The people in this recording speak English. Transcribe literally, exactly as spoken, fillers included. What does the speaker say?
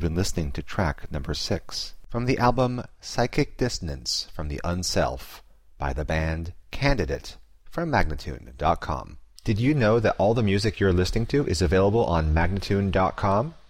been listening to track number six from the album Psychic Dissonance from the Unself by the band Candidate from Magnatune dot com. Did you know that all the music you're listening to is available on Magnatune dot com?